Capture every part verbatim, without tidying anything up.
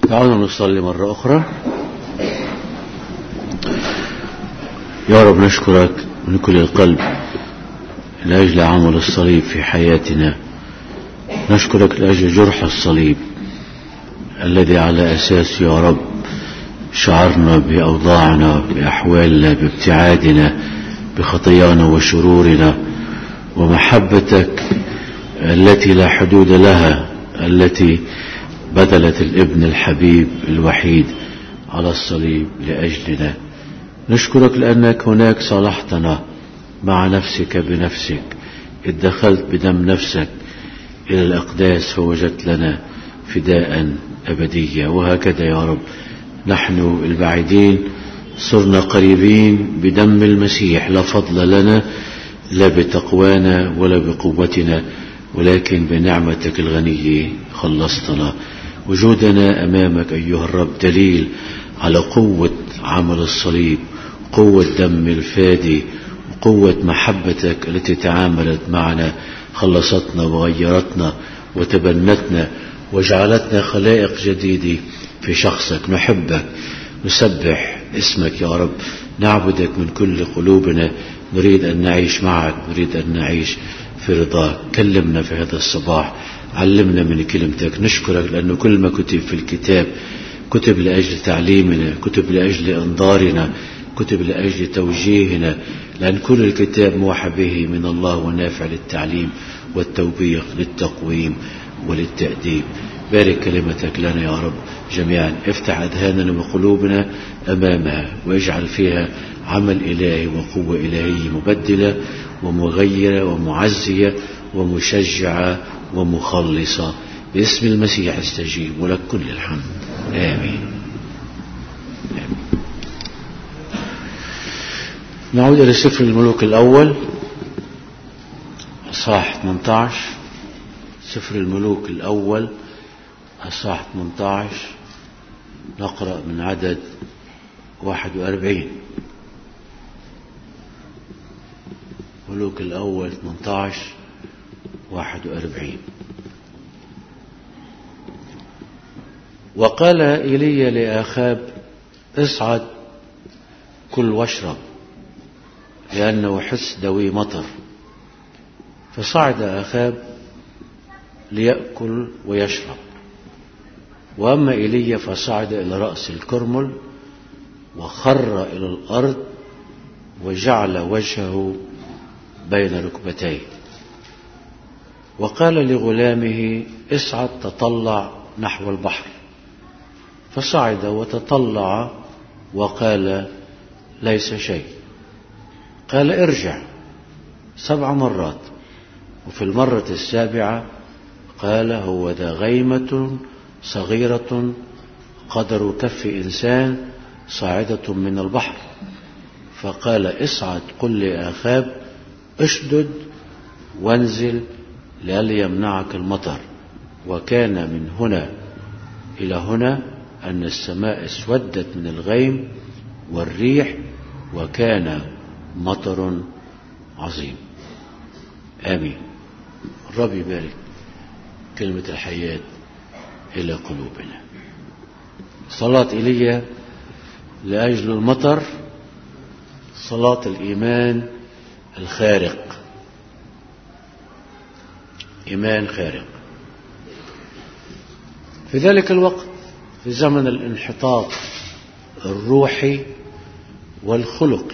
تعالوا نصلي مرة أخرى. يا رب نشكرك من كل القلب لأجل عمل الصليب في حياتنا. نشكرك لأجل جرح الصليب الذي على أساس يا رب شعرنا بأوضاعنا، بأحوالنا، بابتعادنا، بخطايانا وشرورنا، ومحبتك التي لا حدود لها، التي بذلت الابن الحبيب الوحيد على الصليب لأجلنا. نشكرك لأنك هناك صالحتنا مع نفسك بنفسك، ادخلت بدم نفسك إلى الأقداس فوجدت لنا فداء أبدية. وهكذا يا رب نحن البعيدين صرنا قريبين بدم المسيح، لا فضل لنا لا بتقوانا ولا بقوتنا، ولكن بنعمتك الغنية خلصتنا. وجودنا أمامك أيها الرب دليل على قوة عمل الصليب، قوة دم الفادي، وقوة محبتك التي تعاملت معنا، خلصتنا وغيرتنا وتبنتنا وجعلتنا خلائق جديدة في شخصك. نحبك، نسبح اسمك يا رب، نعبدك من كل قلوبنا، نريد أن نعيش معك، نريد أن نعيش في رضاك. كلمنا في هذا الصباح، علمنا من كلمتك. نشكرك لأنه كل ما كتب في الكتاب كتب لأجل تعليمنا، كتب لأجل إنذارنا، كتب لأجل توجيهنا، لأن كل الكتاب موحى به من الله ونافع للتعليم والتوبيخ للتقويم وللتأديب. بارك كلمتك لنا يا رب جميعا، افتح أذهاننا وقلوبنا أمامها، واجعل فيها عمل إلهي وقوة إلهية مبدلة ومغيرة ومعزية ومشجعة ومخلصة. باسم المسيح استجيب، ولك كل الحمد. آمين. آمين. نعود إلى سفر الملوك الأول أصحاح ثمانية عشر. سفر الملوك الأول أصحاح ثمانية عشر، نقرأ من عدد واحد وأربعين. ملوك الأول ثمانية عشر واحد وأربعين. وقال إيليا لآخاب: اصعد كل واشرب، لأنه حس دوي مطر. فصعد آخاب ليأكل ويشرب، وأما إيليا فصعد إلى رأس الكرمل وخر إلى الأرض وجعل وجهه بين ركبتيه، وقال لغلامه: اصعد تطلع نحو البحر. فصعد وتطلع وقال: ليس شيء. قال: ارجع سبع مرات. وفي المرة السابعة قال: هو ذا غيمة صغيرة قدر كف إنسان صاعدة من البحر. فقال: اصعد قل لآخاب: اشدد وانزل لئلا يمنعك المطر. وكان من هنا إلى هنا أن السماء اسودت من الغيم والريح، وكان مطر عظيم. آمين. الرب يبارك كلمة الحياة إلى قلوبنا. صلاة إيليا لأجل المطر، صلاة الإيمان الخارق، إيمان خارق. في ذلك الوقت، في زمن الانحطاط الروحي والخلقي،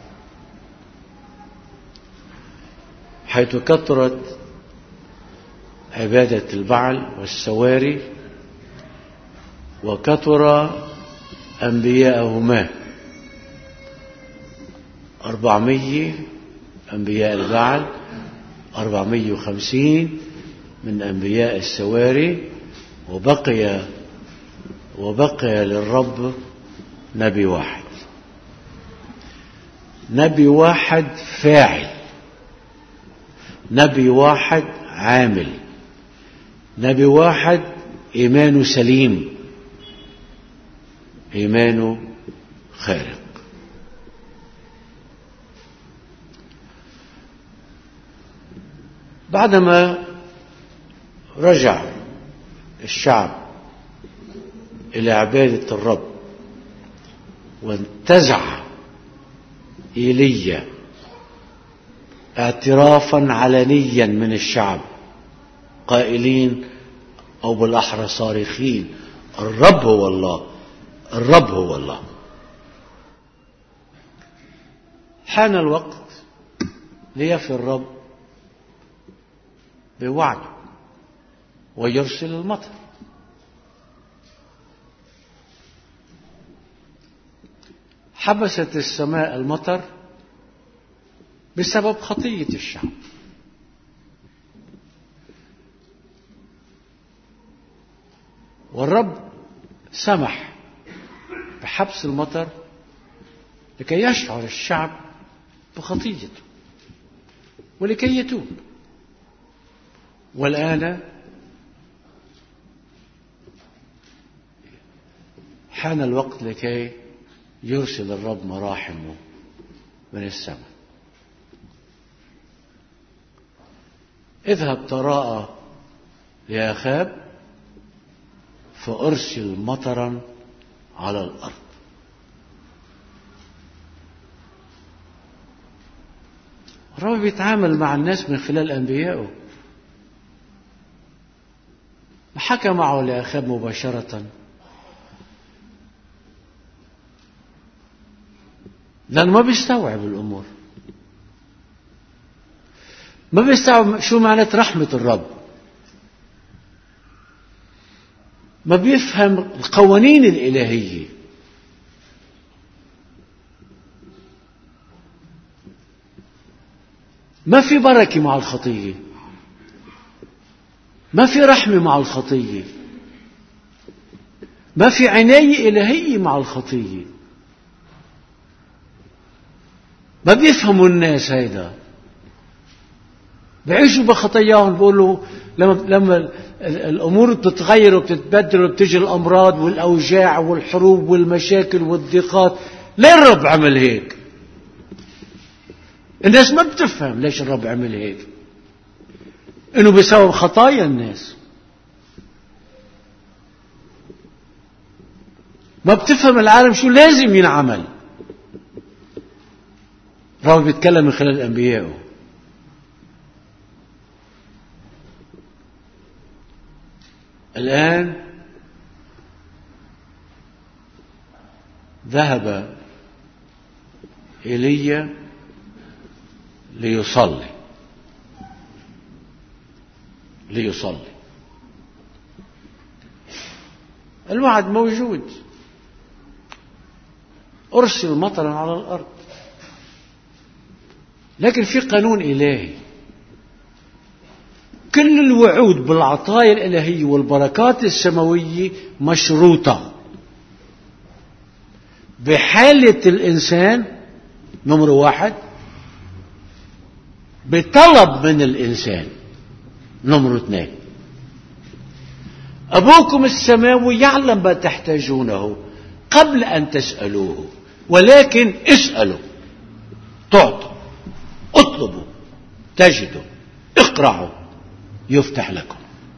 حيث كثرت عبادة البعل والسواري، وكثر أنبياءهما أربعمية أنبياء البعل، أربعمية وخمسين من أنبياء السواري، وبقي وبقي للرب نبي واحد، نبي واحد فاعل، نبي واحد عامل، نبي واحد إيمانه سليم، إيمانه خارق. بعدما رجع الشعب إلى عبادة الرب، وانتزع إيليا اعترافا علنيا من الشعب قائلين أو بالأحرى صارخين: الرب هو الله، الرب هو الله. حان الوقت ليفي الرب بوعده ويرسل المطر. حبست السماء المطر بسبب خطية الشعب. والرب سمح بحبس المطر لكي يشعر الشعب بخطيته ولكي يتوب. والآن حان الوقت لكي يرسل الرب مراحمه من السماء. اذهب تراءى لأخاب فأرسل مطرا على الأرض. الرب بيتعامل مع الناس من خلال أنبيائه. ما حكى معه لأخاب مباشرة، لأنه ما بيستوعب الأمور، ما بيستوعب شو معنى رحمة الرب، ما بيفهم القوانين الإلهية. ما في بركة مع الخطية، ما في رحمة مع الخطية، ما في عناية إلهية مع الخطية. ما بيفهموا الناس هيدا، بيعيشوا بخطاياهم. بيقولوا لما لما الأمور بتتغير وبتتبدل وبتجي الأمراض والأوجاع والحروب والمشاكل والضيقات، ليه الرب عمل هيك؟ الناس ما بتفهم ليش الرب عمل هيك، إنه بسبب خطايا الناس. ما بتفهم العالم شو لازم ينعمل. الرب بيتكلم من خلال أنبيائه. الآن ذهب إيليا ليصلي ليصلي الوعد موجود: أرسل مطرا على الأرض. لكن في قانون إلهي، كل الوعود بالعطايا الإلهية والبركات السماوية مشروطة بحالة الإنسان. نمر واحد، بطلب من الإنسان. نمر اثنين، أبوكم السماوي يعلم ما تحتاجونه قبل أن تسألوه، ولكن اسألوا تعطوا، اطلبوا تجدوا، اقرعوا يفتح لكم.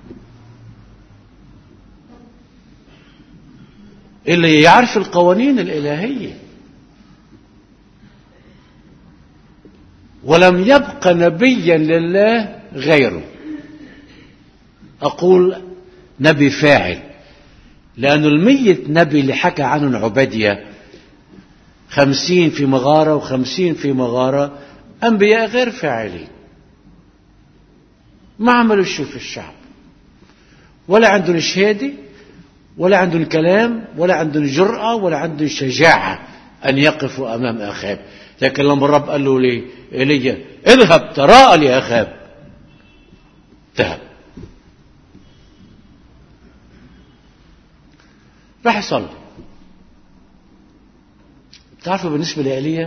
اللي يعرف القوانين الإلهية. ولم يبق نبيا لله غيره. أقول نبي فاعل، لأن المية نبي اللي حكى عنه عبادية خمسين في مغارة وخمسين في مغارة أنبياء غير فاعلين، ما عملوا شيء في الشعب، ولا عندهم شهادة ولا عندهم كلام ولا عندهم جرأة ولا عندهم شجاعة أن يقفوا أمام أخاب. لكن لما الرب قال له لي إيليا اذهب تراءى لأخاب، ذهب راح يصلي. تعرفوا بالنسبة لإيليا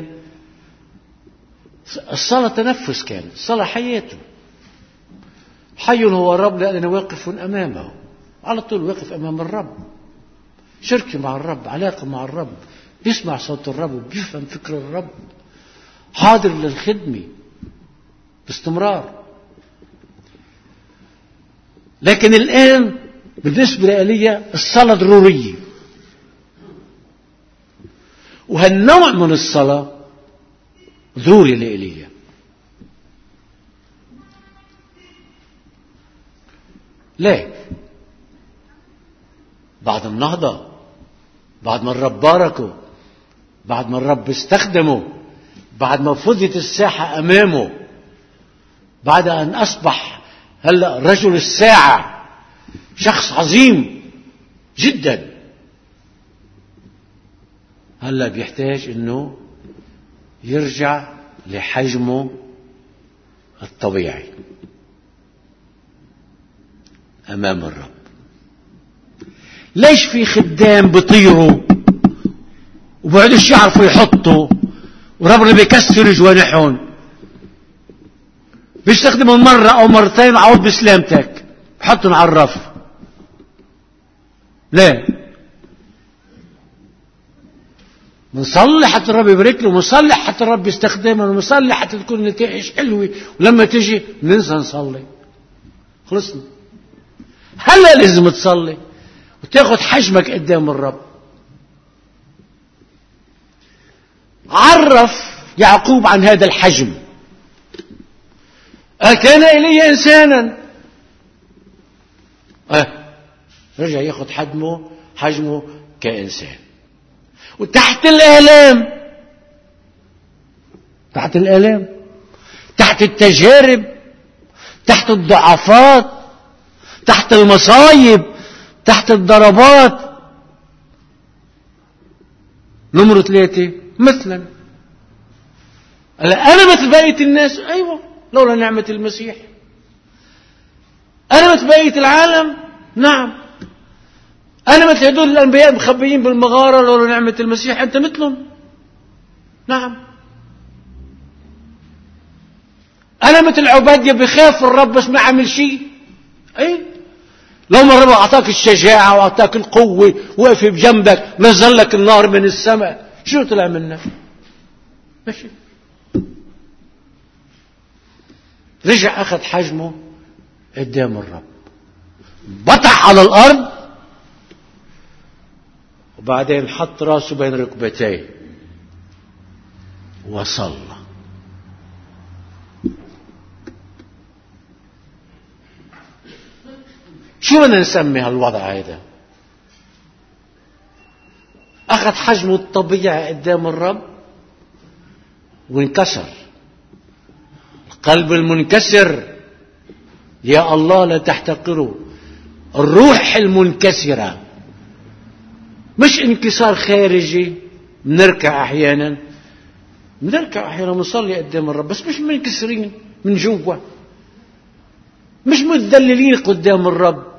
الصلاة تنفس، كانت الصلاة حياته. حي هو الرب لأننا واقف أمامه، على طول واقف أمام الرب، شركة مع الرب، علاقة مع الرب، بيسمع صوت الرب وبيفهم فكر الرب، حاضر للخدمة باستمرار. لكن الآن بالنسبة لإيليا الصلاة ضرورية. وهالنوع من الصلاة ضروري لإيليا. ليه؟ بعد النهضة، بعد ما الرب باركه، بعد ما الرب استخدمه، بعد ما فضيت الساحة أمامه، بعد أن أصبح هلأ رجل الساعة، شخص عظيم جدا، هلأ بيحتاج أنه يرجع لحجمه الطبيعي أمام الرب. ليش في خدام بيطيروا وبعدش يعرفوا يحطوا وربنا بيكسر جوانحهم، بيستخدموا مرة أو مرتين عوض بسلامتك بحطهم على الرف؟ ليه؟ منصلي حتى الرب يبارك له، منصلي حتى الرب يستخدمه، منصلي حتى تكون النتائج حلوة، ولما تجي ننسى نصلي. خلصنا. هلا لازم تصلي وتاخد حجمك قدام الرب. عرف يعقوب عن هذا الحجم. أكان إلي إنسانا، أه رجع ياخد حجمه حجمه كإنسان. وتحت الآلام، تحت الآلام، تحت التجارب، تحت الضعفات، تحت المصايب، تحت الضربات. نمرة ثلاثة مثلا، أنا مثل بقية الناس. أيوة، لولا نعمة المسيح. أنا مثل بقية العالم. نعم، أنا مثل هدول الأنبياء مخبيين بالمغارة. لولا نعمة المسيح أنت مثلهم. نعم، أنا مثل عبادية بخاف الرب بس ما عمل شيء. أي، لو ما الرب أعطاك الشجاعة وأعطاك القوة وقف بجنبك نزل لك النار من السماء، شو طلع منك؟ ماشي. رجع أخذ حجمه قدام الرب، بطح على الأرض، وبعدين حط راسه بين ركبتيه وصلى. شو بدنا نسمي هالوضع هذا؟ أخذ حجمه الطبيعي قدام الرب وانكسر. القلب المنكسر يا الله لا تحتقره. الروح المنكسرة، مش انكسار خارجي. بنركع أحيانا، بنركع أحيانا بنصلي قدام الرب بس مش منكسرين من جوا، مش متذللين قدام الرب.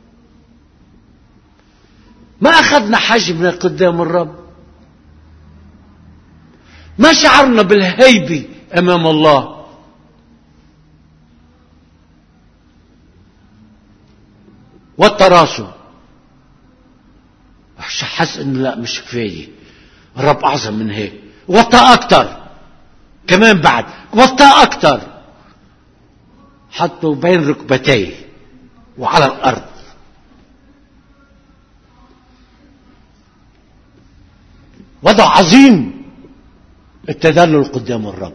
ما أخذنا حجمنا قدام الرب، ما شعرنا بالهيبة أمام الله. والتراسل حس إنه لا مش كفاية، الرب أعظم من هيك. وطأ أكتر كمان، بعد وطأ أكتر، حطه بين ركبتيه وعلى الأرض. وضع عظيم التذلل قدام الرب.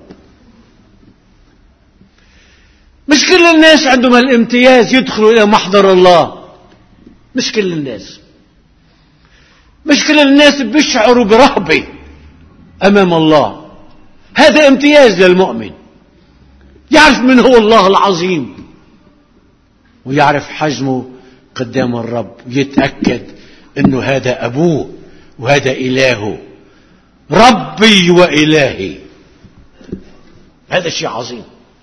مش كل الناس عندهم الامتياز يدخلوا إلى محضر الله. مش كل الناس، مش كل الناس بيشعروا برهبة أمام الله. هذا امتياز للمؤمن، يعرف من هو الله العظيم ويعرف حجمه قدام الرب، يتأكد أنه هذا أبوه وهذا إلهه، ربي وإلهي. هذا شيء عظيم.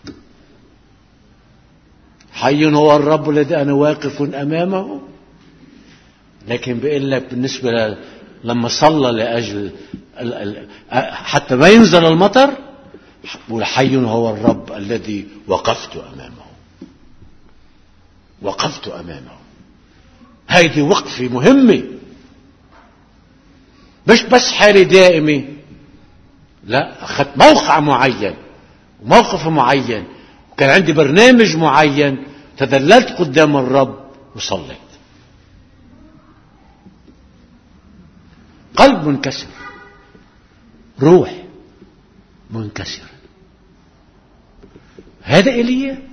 حي هو الرب الذي أنا واقف أمامه. لكن بيقول لك بالنسبة ل... لما صلى لأجل حتى ما ينزل المطر، حي هو الرب الذي وقفت أمامه. وقفت أمامه. هذه وقفة مهمة، مش بس حالة دائمة. لا، أخذت موقع معين وموقف معين، وكان عندي برنامج معين، تذللت قدام الرب وصليت. قلب منكسر. روح منكسرة. هذا إيليا.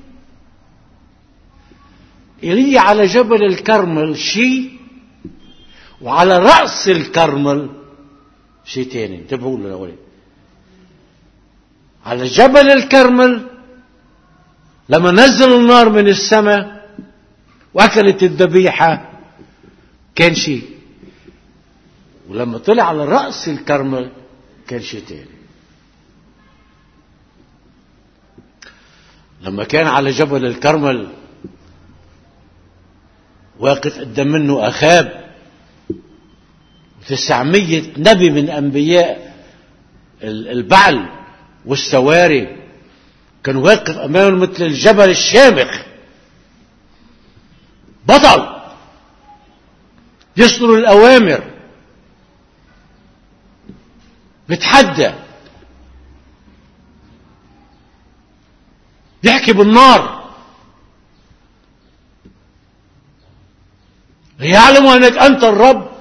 إيليا على جبل الكرمل شيء، وعلى رأس الكرمل شيء تاني. انتبهوا له أولي. على جبل الكرمل لما نزل النار من السماء وأكلت الذبيحة كان شيء، ولما طلع على رأس الكرمل كان شيء تاني. لما كان على جبل الكرمل واقف قدام منه أخاب وتسعمية نبي من أنبياء البعل والسواري، كان واقف أمامه مثل الجبل الشامخ، بطل يصدر الأوامر، بيتحدى، يحكي بالنار، ليعلم أنك أنت الرب.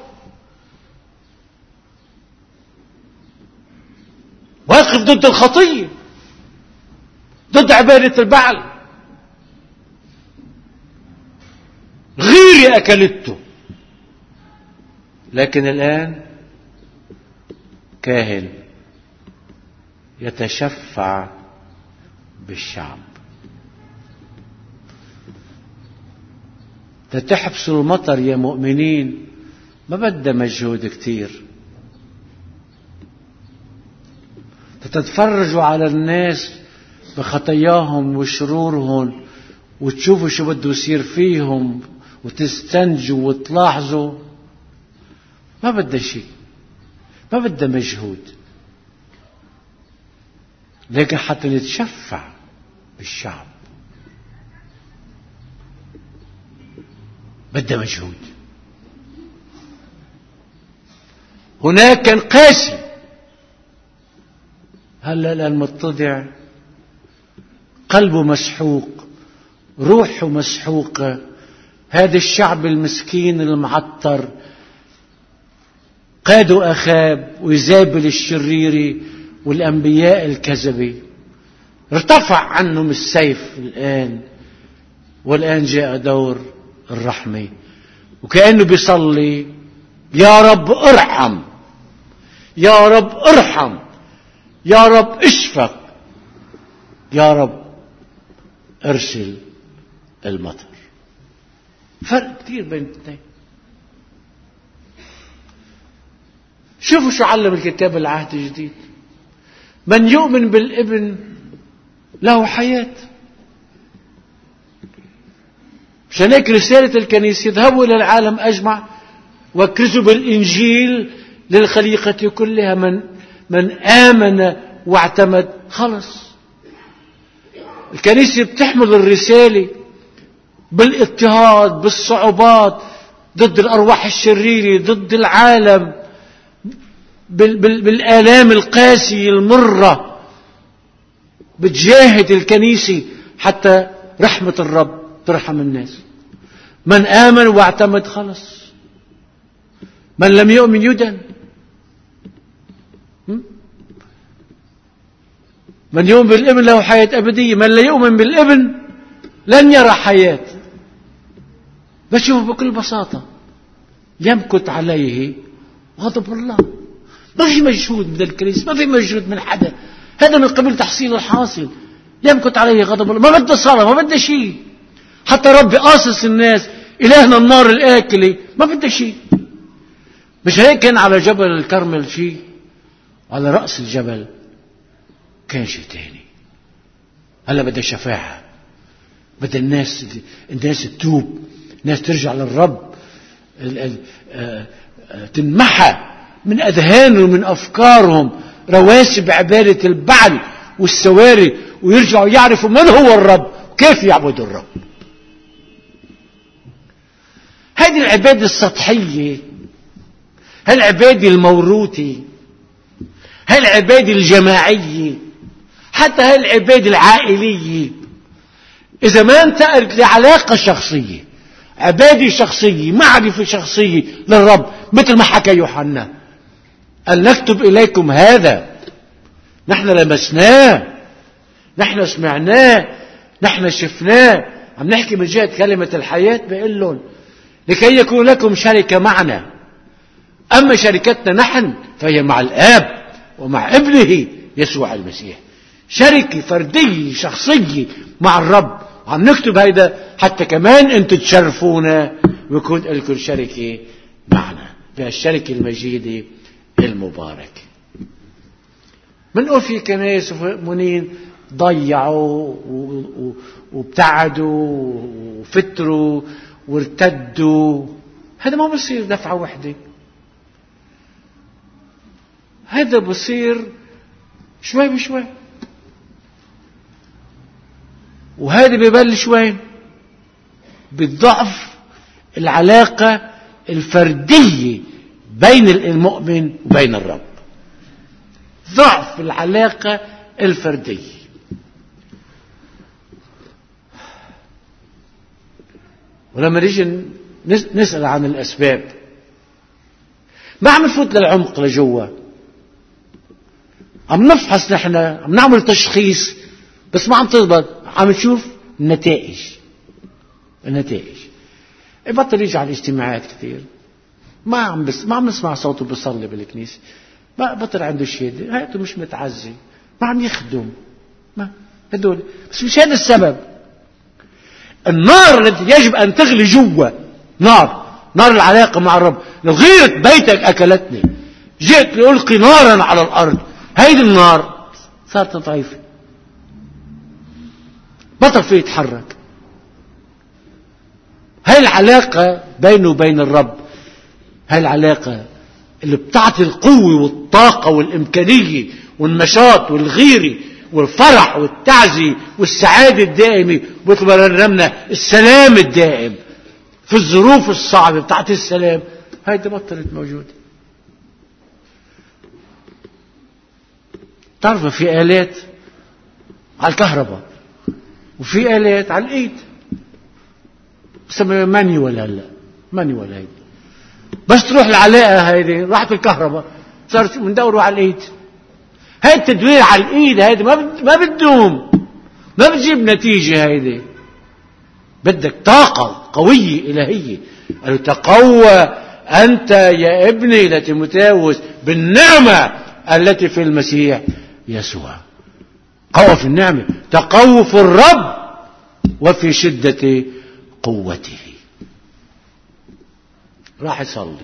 واقف ضد الخطية، ضد عبادة البعل. غيري أكلته. لكن الآن كاهن يتشفع بالشعب. تتحبسوا المطر يا مؤمنين، ما بدها مجهود كتير. تتفرجوا على الناس بخطاياهم وشرورهم وتشوفوا شو بده يصير فيهم وتستنجوا وتلاحظوا، ما بدها شيء، ما بدها مجهود. لكن حتى نتشفع بالشعب بدها مجهود. هناك كان قاسي، هلا الآن متضع، قلبه مسحوق، روحه مسحوقة. هذا الشعب المسكين المعطر قادوا أخاب ويزابل الشريري والأنبياء الكذبي، ارتفع عنهم السيف الآن، والآن جاء دور الرحمة، وكأنه بيصلي: يا رب ارحم، يا رب ارحم، يا رب اشفق، يا رب ارسل المطر. فرق كتير بين الاثنين. شوفوا شو علم الكتاب العهد الجديد: من يؤمن بالابن له حياة. مشان هيك رسالة الكنيسة: اذهبوا إلى العالم أجمع واكرزوا بالإنجيل للخليقة كلها، من من آمن واعتمد خلص. الكنيسة بتحمل الرسالة بالاضطهاد، بالصعوبات، ضد الأرواح الشريرة، ضد العالم، بالآلام القاسية المرة. بتجاهد الكنيسة حتى رحمة الرب ترحم الناس. من آمن واعتمد خلص، من لم يؤمن يدن. من يؤمن بالابن له حياة أبدية، من لا يؤمن بالابن لن يرى حياة. بشوف بكل بساطة: يمكث عليه غضب الله. ما في مجهود من الكنيسة، ما في مجهود من حدا، هذا من قبل تحصيل الحاصل. يمكث عليه غضب الله، ما بده صلاة، ما بده شيء. حتى ربي قاصص الناس، إلهنا النار الآكلة، ما بده شيء. مش هيك كان على جبل الكرمل شيء، على رأس الجبل كان شيء تاني. هلا بدها شفاعة، بدها الناس الناس تتوب، الناس ترجع للرب، تنمحى من أذهانهم ومن أفكارهم رواسب عبادة البعل والسواري، ويرجعوا يعرفوا من هو الرب وكيف يعبدوا الرب. هذه العبادة السطحية، هالعبادة الموروثة، هالعبادة الجماعية، حتى هالعبادة العائلية، إذا ما انتقلت لعلاقة شخصية، عبادة شخصية، معرفة شخصية للرب، مثل ما حكى يوحنا: أن نكتب إليكم هذا نحن لمسناه، نحن سمعناه، نحن شفناه. عم نحكي من جهة كلمة الحياة، بيقول لهم لكي يكون لكم شركة معنا. أما شركتنا نحن فهي مع الآب ومع ابنه يسوع المسيح، شركة فردية شخصية مع الرب. وعم نكتب هيدا حتى كمان انتم تشرفونا ويكون لكم شركة معنا بهالشركة المجيدة المباركة. منقول في كنائس ومؤمنين ضيعوا وابتعدوا وفتروا وارتدوا. هذا ما بصير دفعة وحدة، هذا بصير شوي بشوي. وهذا ببلش وين؟ بالضعف العلاقة الفردية بين المؤمن وبين الرب، ضعف العلاقة الفردية. ولما نيجي نسأل عن الأسباب، ما عم نفوت للعمق لجوا، عم نفحص، نحن عم نعمل تشخيص بس ما عم تضبط، عم نشوف النتائج. النتائج بطل يجي على الاجتماعات كثير، ما عم بس ما عم نسمع صوته بيصلي بالكنيسة، ما بطل عنده شهادة، هاته مش متعزي، ما عم يخدم، ما هدول. بس مش هذا السبب. النار التي يجب أن تغلي جوا، نار نار العلاقة مع الرب. لو غيرت بيتك أكلتني، جئت لألقي نارا على الأرض، هيدي النار صارت ضعيفة، بطل فيه يتحرك. هاي العلاقة بينه وبين الرب، هاي العلاقة اللي بتعطي القوة والطاقة والإمكانية والنشاط والغيرة والفرح والتعزي والسعادة الدائمة، مثل ما رنمنا السلام الدائم في الظروف الصعبة، بتعطي السلام. هيدا بطلت موجودة. تعرفوا في آلات على الكهرباء وفي آلات على الإيد، بسموها مانيوال. هلا مانيوال هيدي، بس تروح العلاقة هيدي راحت الكهرباء، صارت بندوروا على الإيد. هاي التدوير على الإيد هيدي ما ما بتدوم، ما بتجيب نتيجة. هيدي بدك طاقة قوية إلهية. قالوا تقوى أنت يا ابني لتيموثاوس بالنعمة التي في المسيح يسوع. قوة في النعمة، تقوى في الرب وفي شدة قوته. راح يصلي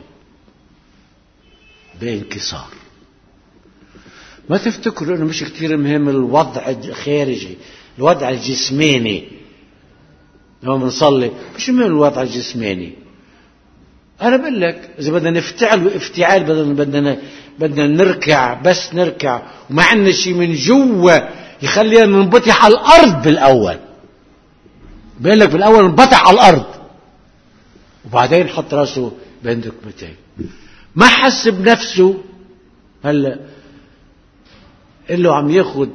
بانكسار. ما تفتكروا انه مش كتير مهم الوضع الخارجي، الوضع الجسماني. لما بنصلي مش مهم الوضع الجسماني. انا بقول لك اذا بدنا نفتعل وافتعال، بدنا بدنا بدنا نركع، بس نركع وما عندنا شيء من جوا يخلينا ننبطح على الارض بالاول. بقول لك بالاول ننبطح على الارض وبعدين حط راسه بين ركبتين. ما حس بنفسه. هلا اللي عم ياخد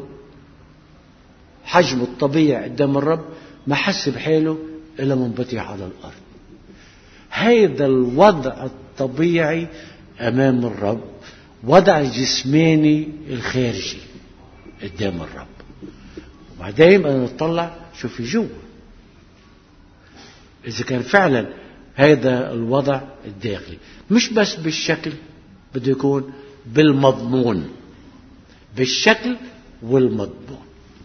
حجمه الطبيعي قدام الرب ما حس بحاله الا منبطح على الارض. هيدا الوضع الطبيعي امام الرب، وضع الجسماني الخارجي قدام الرب. وبعدين بدنا نطلع شو في جوا، اذا كان فعلا هذا الوضع الداخلي مش بس بالشكل، بده يكون بالمضمون، بالشكل والمضمون.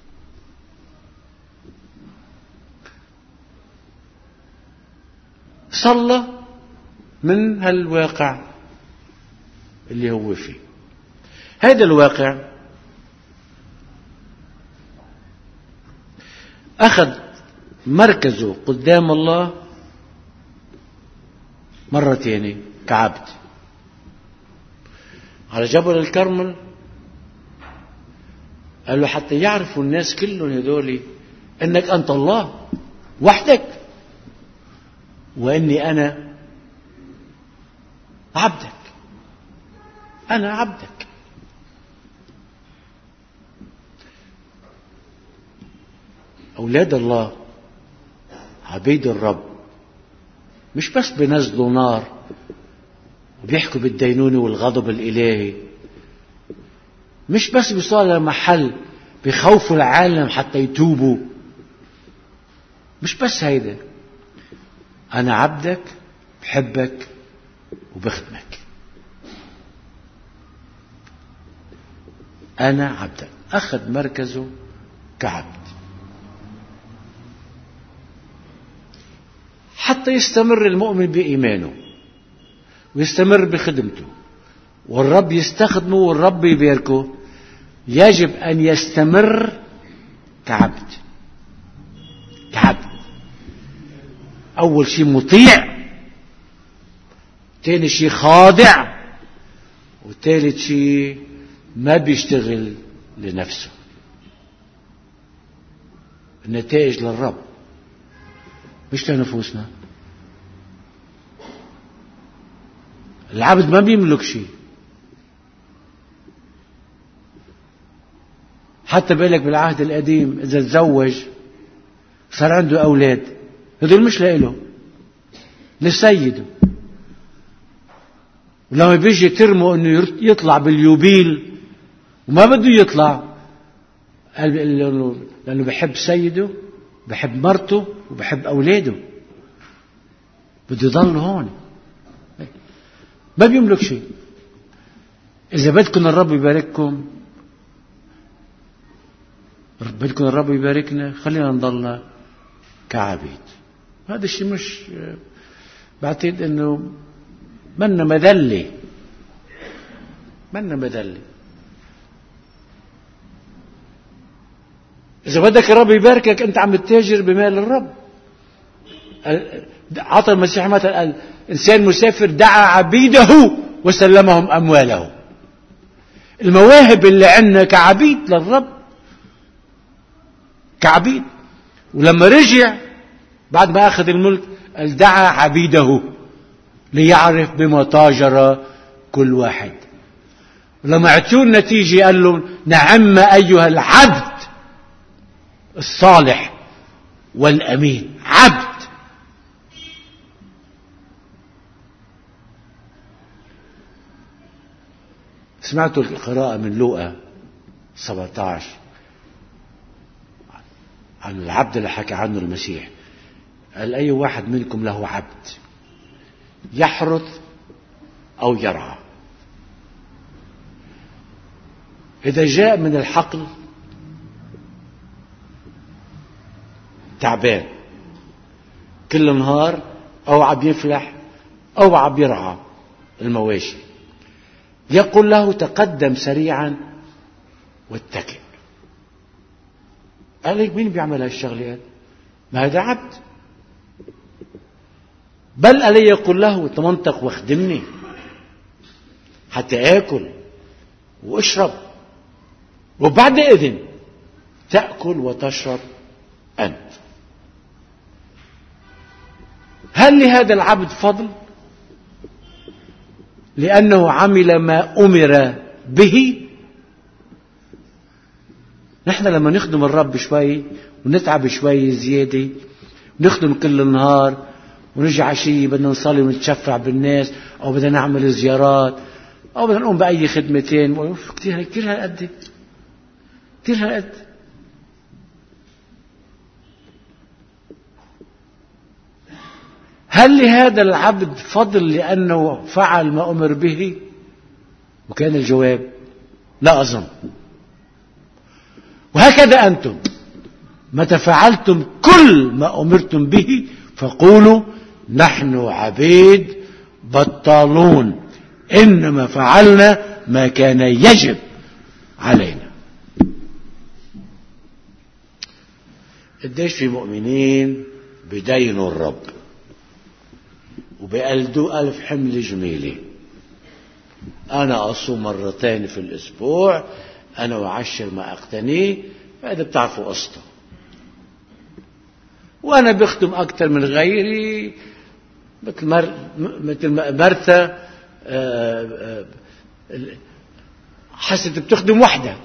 صلى من هالواقع اللي هو فيه. هذا الواقع أخذ مركزه قدام الله مرة تانية كعبد على جبل الكرمل. قال له حتى يعرفوا الناس كلهم هذول انك انت الله وحدك، واني انا عبدك. انا عبدك. اولاد الله عبيد الرب مش بس بنزلوا نار وبيحكوا بالدينونة والغضب الإلهي، مش بس بيوصلوا لمحل بيخوفوا العالم حتى يتوبوا. مش بس هيدا، أنا عبدك بحبك وبخدمك. أنا عبدك، أخذ مركزه كعبد حتى يستمر المؤمن بإيمانه ويستمر بخدمته والرب يستخدمه والرب يباركه. يجب أن يستمر كعبد. كعبد أول شيء مطيع، ثاني شيء خاضع، وثالث شيء ما بيشتغل لنفسه. النتائج للرب مش لنفوسنا. العبد ما بيملك شيء. حتى بيقول لك بالعهد القديم إذا تزوج صار عنده أولاد، هذول مش لإله، لسيده. ولما بيجي ترموا إنه يطلع باليوبيل وما بده يطلع، لأنه بحب سيده، بحب مرته، وبحب أولاده، بده يضل هون، ما بيملك شيء. إذا بدكم الرب يبارككم، بدكم الرب يباركنا، خلينا نضلنا كعبيد. هذا الشيء مش بعتقد انه منا مذلة، منا مذلة. إذا بدك الرب يباركك أنت عم تتاجر بمال الرب. عطى المسيح مثلا قال إنسان مسافر دعا عبيده وسلمهم أمواله. المواهب اللي عندنا كعبيد للرب، كعبيد. ولما رجع بعد ما أخذ الملك قال دعا عبيده ليعرف بما تاجر كل واحد. ولما اعطوه النتيجة قال له نعم أيها العبد الصالح والأمين. عبد. سمعتوا القراءة من لوقا سبعة عشر عن العبد اللي حكى عنه المسيح. قال أي واحد منكم له عبد يحرث أو يرعى، إذا جاء من الحقل تعبان كل نهار أو عم يفلح أو عم يرعى المواشي، يقول له تقدم سريعا واتكئ. قال لك مين بيعمل هالشغلات؟ ما هذا عبد. بل علي يقول له تمنطق واخدمني حتى آكل واشرب، وبعد إذن تأكل وتشرب أنت. هل لهذا العبد فضل لأنه عمل ما أمر به؟ نحن لما نخدم الرب شوي ونتعب شوي زيادة، ونخدم كل النهار ونرجع عشية بدنا نصلي ونتشفع بالناس، أو بدنا نعمل زيارات، أو بدنا نقوم بأي خدمتين، كتير كتير هالقد كتير هالقد. هل لهذا العبد فضل لأنه فعل ما أمر به؟ وكان الجواب لا أظن. وهكذا أنتم متى فعلتم كل ما أمرتم به فقولوا نحن عبيد بطالون، إنما فعلنا ما كان يجب علينا. قديش في مؤمنين بدينوا الرب وبقلدوا ألف حمل جميلة. أنا أصوم مرتين في الأسبوع، أنا وعشر ما أقتنيه، هذا بتعرفوا قصته. وأنا بخدم أكثر من غيري، مثل مر... مثل مرثا حست بتخدم وحدها.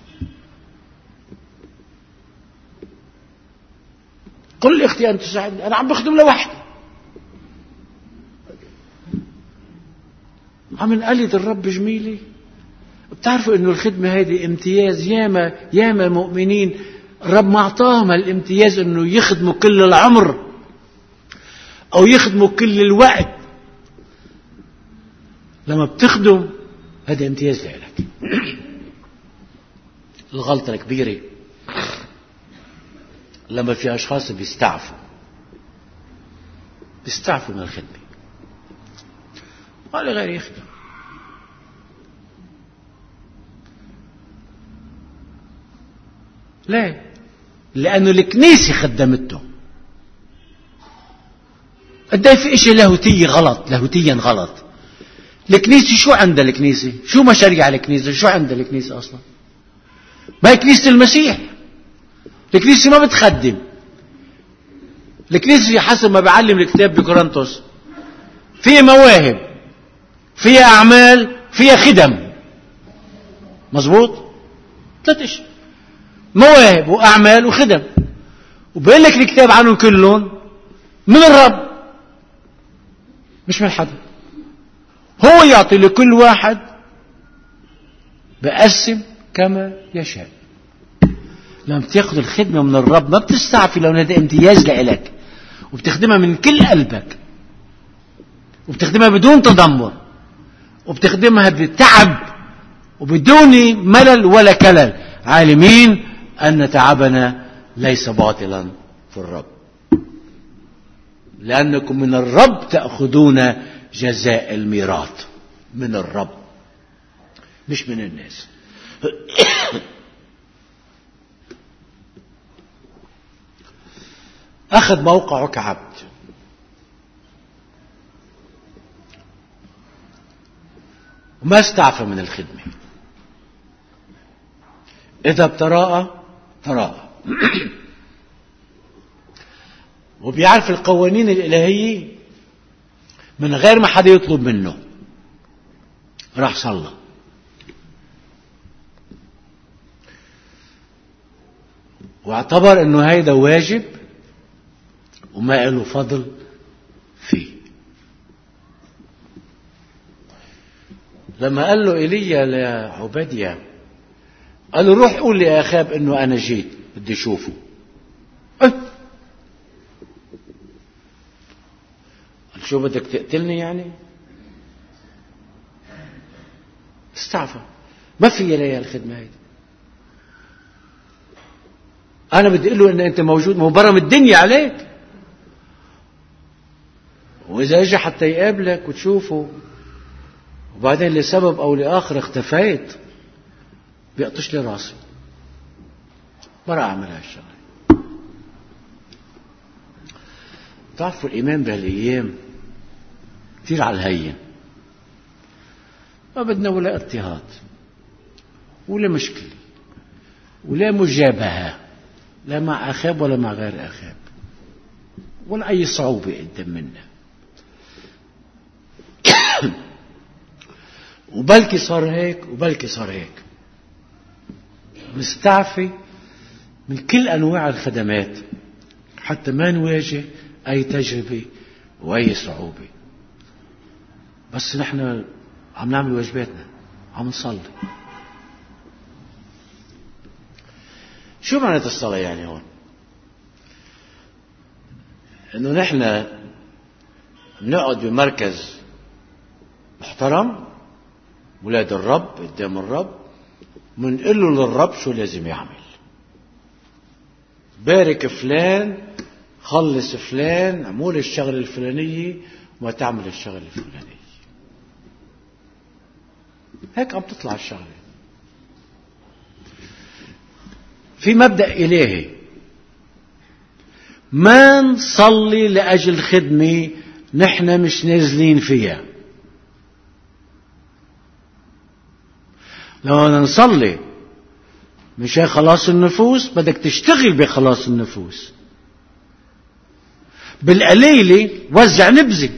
قل لي أختي أنت تساعدني، أنا عم بخدم لوحدي. عم نقلد الرب جميلة، بتعرفوا انه الخدمة هذه امتياز. ياما ياما مؤمنين الرب ما اعطاهم الامتياز انه يخدموا كل العمر او يخدموا كل الوقت. لما بتخدم هذا امتياز لك. الغلطة الكبيرة لما في اشخاص بيستعفوا بيستعفوا من الخدمة ولا غير يخدم. ليه؟ لأنه الكنيسة خدمته. قد في اشي لاهوتية غلط، لاهوتيا غلط. الكنيسة شو عندها الكنيسة؟ شو مشاريع الكنيسة؟ شو عندها الكنيسة أصلا؟ ما هي كنيسة المسيح. الكنيسة ما بتخدم. الكنيسة حسب ما بيعلم الكتاب بكورنثوس فيها مواهب، فيها أعمال، فيها خدم. مظبوط؟ ثلاث اشياء: مواهب وأعمال وخدم. وبيقول لك الكتاب عنهم كلهم من الرب مش من حدا. هو يعطي لكل واحد بقسم كما يشاء. لما بتاخذ الخدمة من الرب ما بتستعفي لو هذا امتياز لإلك، وبتخدمها من كل قلبك، وبتخدمها بدون تذمر، وبتخدمها بتعب وبدون ملل ولا كلل، عالمين أن تعبنا ليس باطلا في الرب، لأنكم من الرب تأخذون جزاء الميراث. من الرب مش من الناس. أخذ موقعه كعبد، وما استعفى من الخدمة. إذا بتراءى تراءى وبيعرف القوانين الإلهية من غير ما حدا يطلب منه. راح صلى، واعتبر انه هيدا واجب وما له فضل فيه. لما قال له ايليا لعبادية، قال له روح قول لي اخاب انه انا جيت بدي اشوفه. قال شو بدك تقتلني يعني؟ استعفى. ما في لي الخدمة هيدي. انا بدي اقول له ان انت موجود، مبرم الدنيا عليك، واذا اجى حتى يقابلك وتشوفه وبعدين لسبب او لاخر اختفيت بيقطش لي راسي. ما راح اعمل هالشغله. تعرفوا الايمان بهالايام كثير على الهين. ما بدنا ولا اضطهاد ولا مشكله ولا مجابهه، لا مع اخاب ولا مع غير اخاب، ولا اي صعوبه قدام منا. وبلكي صار هيك وبلكي صار هيك. نستعفي من كل انواع الخدمات حتى ما نواجه اي تجربه واي صعوبه. بس نحن عم نعمل واجباتنا، عم نصلي. شو معنى الصلاة يعني هون؟ انه نحن نقعد بمركز محترم ولاد الرب قدام الرب، منقل له للرب شو لازم يعمل. بارك فلان، خلص فلان، عمول الشغل الفلانية وما تعمل الشغل الفلانية. هيك عم تطلع الشغلة. في مبدأ إلهي، ما نصلي لأجل خدمة نحن مش نازلين فيها. لو نصلي مشان خلاص النفوس بدك تشتغل بخلاص النفوس. بالقليلة وزع نبذة،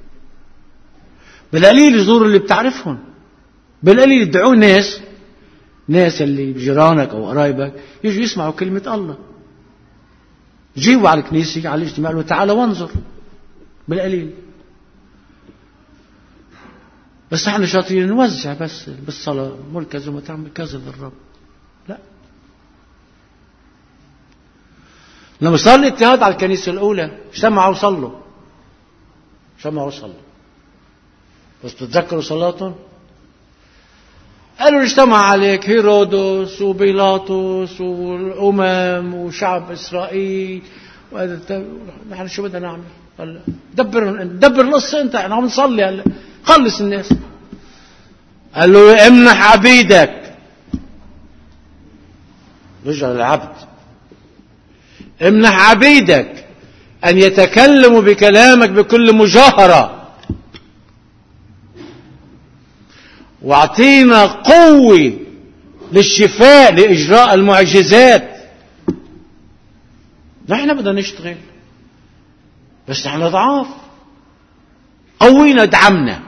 بالقليلة زور اللي بتعرفهم، بالقليل ادعوا ناس ناس اللي بجيرانك او قرايبك يجوا يسمعوا كلمة الله. جيبوا على الكنيسة على الاجتماع له تعال وانظر. بالقليل بس احنا شاطرين نوزع بس بالصلاة، مول كذا وما تعمل كذا للرب. لا، لما صار الاضطهاد على الكنيسة الأولى اجتمعوا وصلوا، اجتمعوا وصلوا. بس تتذكروا صلاتهم؟ قالوا اجتمع عليك هيرودس وبيلاطس والأمم وشعب إسرائيل، نحن شو بدنا نعمل؟ هلا دبر دبر القصة أنت، احنا عم نصلي هلا، خلص الناس. قال له امنح عبيدك، رجع للعبد، امنح عبيدك أن يتكلموا بكلامك بكل مجاهرة، واعطينا قوة للشفاء لإجراء المعجزات. نحن بدنا نشتغل بس نحن ضعاف، قوينا ادعمنا،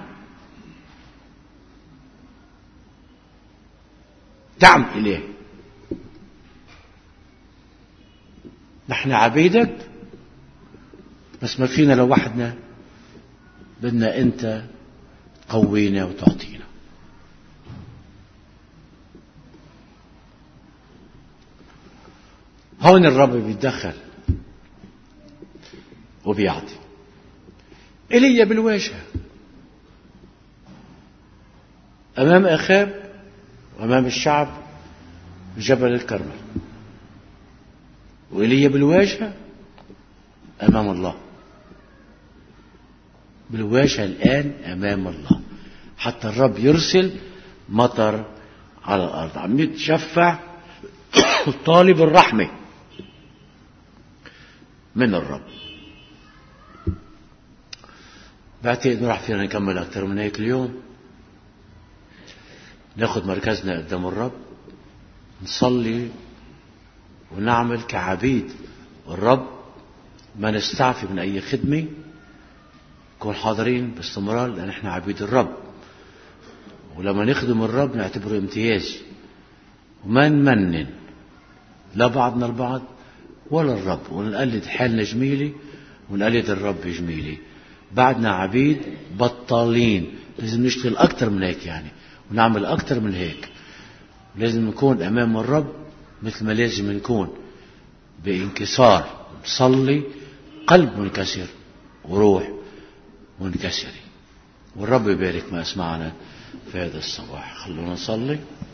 دعم إليه. نحن عبيدك بس ما فينا لوحدنا، بدنا أنت تقوينا وتعطينا. هون الرب بيتدخل وبيعطي. إيليا بالواجهة أمام أخاب وأمام الشعب بجبل الكرمل، وإيليا بالواجهة أمام الله، بالواجهة الآن أمام الله، حتى الرب يرسل مطر على الأرض. عم يتشفع طالب الرحمة من الرب. بعتقد انه راح فينا نكمل اكثر من هيك اليوم. ناخذ مركزنا قدام الرب، نصلي ونعمل كعبيد الرب، ما نستعفي من اي خدمه، نكون حاضرين باستمرار لان احنا عبيد الرب. ولما نخدم الرب نعتبره امتياز، وما نمنن لا بعضنا البعض ولا الرب، ونقلد حالنا جميلة ونقلد الرب جميلة. بعدنا عبيد بطالين، لازم نشتغل أكتر من هيك يعني، ونعمل أكتر من هيك. لازم نكون أمام الرب مثل ما لازم نكون، بانكسار، نصلي قلب منكسر وروح منكسرة. والرب يبارك ما أسمعنا في هذا الصباح. خلونا نصلي.